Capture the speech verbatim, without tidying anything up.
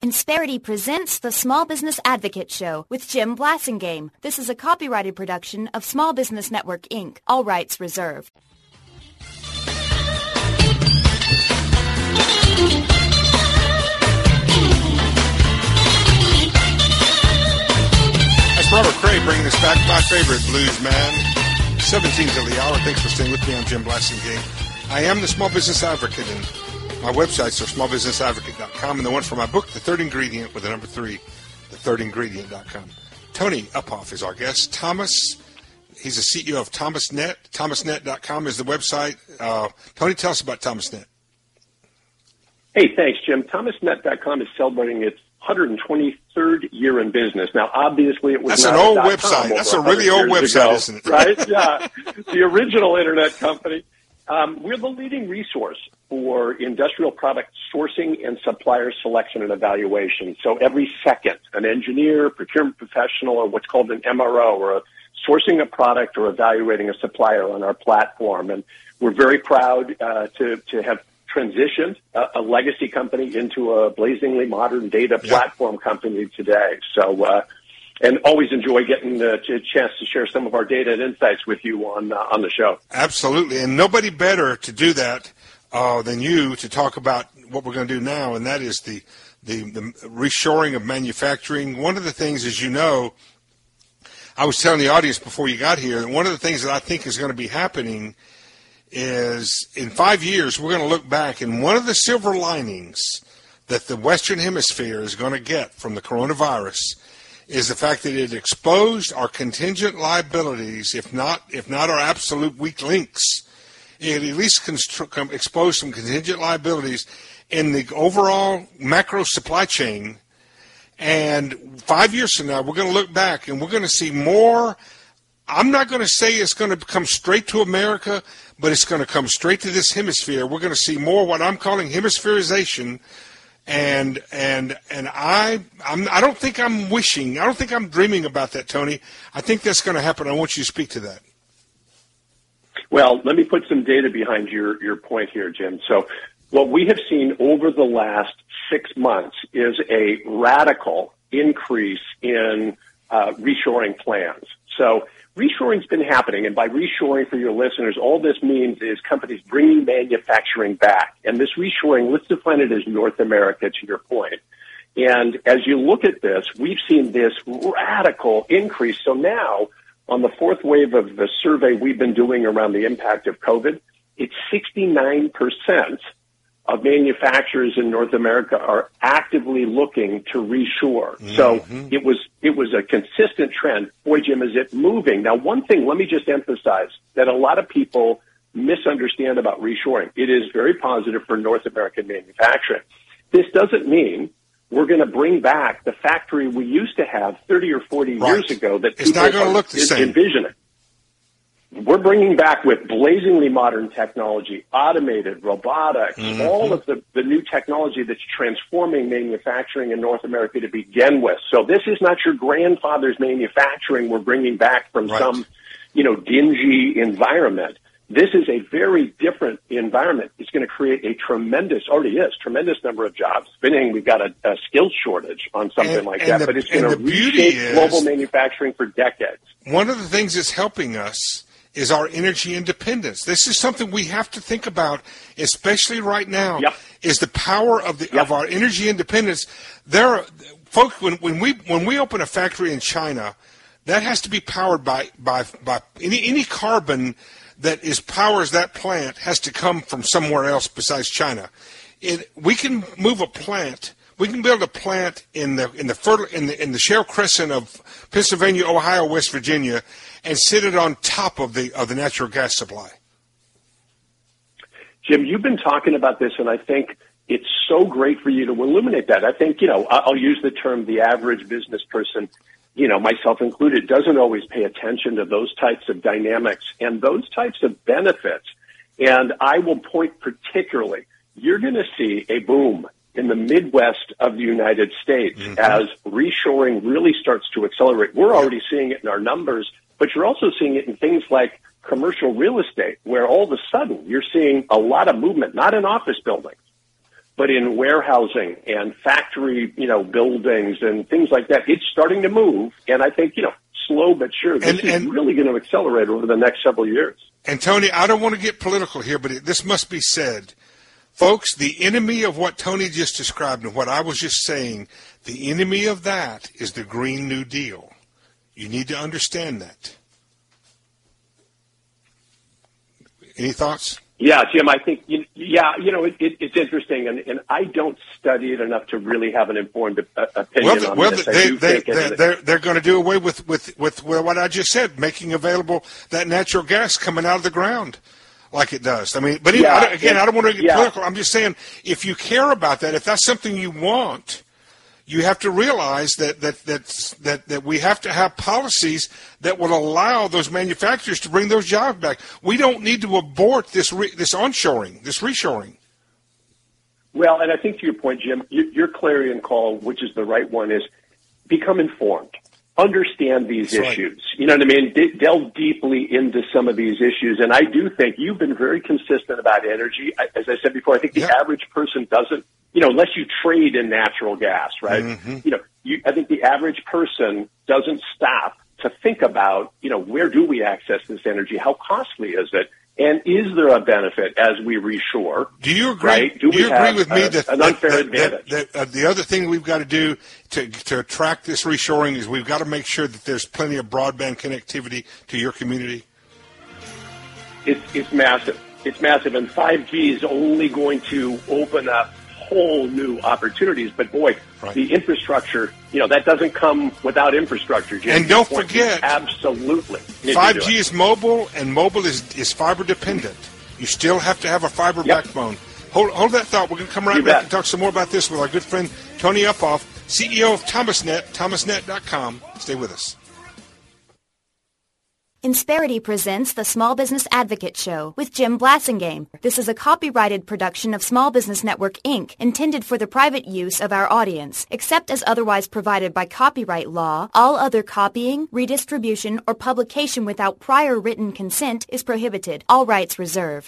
Insperity presents the Small Business Advocate Show with Jim Blasingame. This is a copyrighted production of Small Business Network, Incorporated. All rights reserved. That's Robert Cray bringing us back, my favorite blues man. seventeen till the hour. Thanks for staying with me. I'm Jim Blasingame. I am the Small Business Advocate, and my websites are small business advocate dot com, and the one for my book, The Third Ingredient, with the number three, the third ingredient dot com. Tony Uphoff is our guest. Thomas, he's the C E O of ThomasNet. thomas net dot com is the website. Uh, Tony, tell us about ThomasNet. Hey, thanks, Jim. thomas net dot com is celebrating its one hundred twenty-third year in business. Now, obviously, it was That's not an old a website. That's a really old website, ago, isn't it? Right? Yeah. The original Internet company. Um, we're the leading resource for industrial product sourcing and supplier selection and evaluation. So every second, an engineer, procurement professional, or what's called an M R O, or a sourcing a product or evaluating a supplier on our platform. And we're very proud uh, to, to have transitioned a, a legacy company into a blazingly modern data yeah. platform company today. So, uh, and always enjoy getting the chance to share some of our data and insights with you on uh, on the show. Absolutely, and nobody better to do that uh, than you to talk about what we're going to do now, and that is the, the the reshoring of manufacturing. One of the things, as you know, I was telling the audience before you got here, one of the things that I think is going to be happening is in five years we're going to look back, and one of the silver linings that the Western Hemisphere is going to get from the coronavirus is the fact that it exposed our contingent liabilities, if not if not our absolute weak links. It at least constr- exposed some contingent liabilities in the overall macro supply chain. And five years from now, we're going to look back and we're going to see more. I'm not going to say it's going to come straight to America, but it's going to come straight to this hemisphere. We're going to see more what I'm calling hemispherization. And and and I I'm, I don't think I'm wishing, I don't think I'm dreaming about that, Tony. I think that's going to happen. I want you to speak to that. Well, let me put some data behind your, your point here, Jim. So what we have seen over the last six months is a radical increase in uh, reshoring plans. So reshoring's been happening, and by reshoring, for your listeners, all this means is companies bringing manufacturing back. And this reshoring, let's define it as North America, to your point. And as you look at this, we've seen this radical increase. So now, on the fourth wave of the survey we've been doing around the impact of COVID, it's sixty-nine percent of manufacturers in North America are actively looking to reshore. Mm-hmm. So it was it was a consistent trend. Boy, Jim, is it moving? Now, one thing, let me just emphasize that a lot of people misunderstand about reshoring. It is very positive for North American manufacturing. This doesn't mean we're going to bring back the factory we used to have thirty or forty right. years ago that it's people not going to are look the same. envisioning. We're bringing back with blazingly modern technology, automated, robotics, mm-hmm. all of the, the new technology that's transforming manufacturing in North America to begin with. So this is not your grandfather's manufacturing we're bringing back from right. some, you know, dingy environment. This is a very different environment. It's going to create a tremendous, already is, tremendous number of jobs. Spinning, we've got a, a skills shortage on something and, like and that, the, but it's going to reshape is, global manufacturing for decades. One of the things that's helping us is our energy independence. This is something we have to think about, especially right now, yep. is the power of the yep. of our energy independence. There are, folks, when, when we when we open a factory in China, that has to be powered by by, by any any carbon that is powers that plant has to come from somewhere else besides China. It, we can move a plant. We can build a plant in the in the fertile in the in the Shale Crescent of Pennsylvania, Ohio, West Virginia, and sit it on top of the of the natural gas supply. Jim, you've been talking about this, and I think it's so great for you to illuminate that. I think, you know, I'll use the term the average business person, you know, myself included, doesn't always pay attention to those types of dynamics and those types of benefits. And I will point particularly, you're going to see a boom in the Midwest of the United States mm-hmm. as reshoring really starts to accelerate. We're already seeing it in our numbers, but you're also seeing it in things like commercial real estate, where all of a sudden you're seeing a lot of movement, not in office buildings, but in warehousing and factory, you know, buildings and things like that, it's starting to move. And I think, you know, slow but sure, this and, is and, really going to accelerate over the next several years. And Tony, I don't want to get political here, but it, this must be said. Folks, the enemy of what Tony just described and what I was just saying, the enemy of that is the Green New Deal. You need to understand that. Any thoughts? Yeah, Jim, I think, yeah, you know, it, it, it's interesting, and, and I don't study it enough to really have an informed uh, opinion well, on well, this. They, I do they, think they, they're, they're going to do away with, with, with what I just said, making available that natural gas coming out of the ground like it does. I mean, but even, yeah, I, again, it, I don't want to get yeah. political. I'm just saying, if you care about that, if that's something you want, you have to realize that that that that, that we have to have policies that will allow those manufacturers to bring those jobs back. We don't need to abort this re, this onshoring, this reshoring. Well, and I think to your point, Jim, your clarion call, which is the right one, is become informed. Understand these That's issues. Right. You know what I mean? D- delve deeply into some of these issues. And I do think you've been very consistent about energy. I, as I said before, I think the yeah. average person doesn't, you know, unless you trade in natural gas, right? Mm-hmm. You know, you, I think the average person doesn't stop to think about, you know, where do we access this energy? How costly is it? And is there a benefit as we reshore? Do you agree? Right? Do, do we you agree have with me a, that an that, unfair that, advantage? That, that, uh, the other thing we've got to do to to attract this reshoring is we've got to make sure that there's plenty of broadband connectivity to your community. It's it's massive. It's massive, and five G is only going to open up whole new opportunities. But boy, right. the infrastructure, you know, that doesn't come without infrastructure, Jim. And don't forget, absolutely, five G is mobile, and mobile is, is fiber dependent. You still have to have a fiber yep. backbone. Hold, hold that thought. We're going to come right you back bet. and talk some more about this with our good friend Tony Uphoff, C E O of ThomasNet, thomas net dot com. Stay with us. Insperity presents the Small Business Advocate Show with Jim Blasingame. This is a copyrighted production of Small Business Network, Incorporated, intended for the private use of our audience. Except as otherwise provided by copyright law, all other copying, redistribution, or publication without prior written consent is prohibited. All rights reserved.